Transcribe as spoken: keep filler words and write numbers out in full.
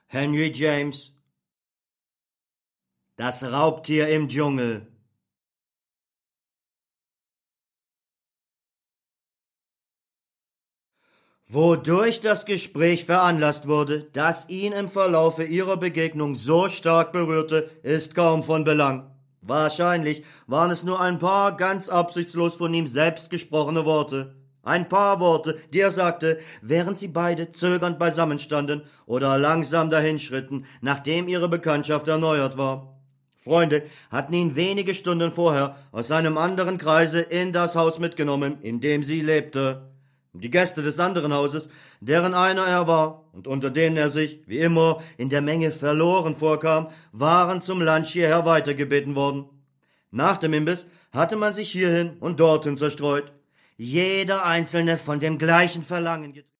Henry James. Das Raubtier im Dschungel. Wodurch das Gespräch veranlasst wurde, das ihn im Verlaufe ihrer Begegnung so stark berührte, ist kaum von Belang. Wahrscheinlich waren es nur ein paar ganz absichtslos von ihm selbst gesprochene Worte. Ein paar Worte, die er sagte, während sie beide zögernd beisammenstanden oder langsam dahinschritten, nachdem ihre Bekanntschaft erneuert war. Freunde hatten ihn wenige Stunden vorher aus einem anderen Kreise in das Haus mitgenommen, in dem sie lebte. Die Gäste des anderen Hauses, deren einer er war und unter denen er sich, wie immer, in der Menge verloren vorkam, waren zum Lunch hierher weitergebeten worden. Nach dem Imbiss hatte man sich hierhin und dorthin zerstreut, jeder einzelne von dem gleichen Verlangen getrieben.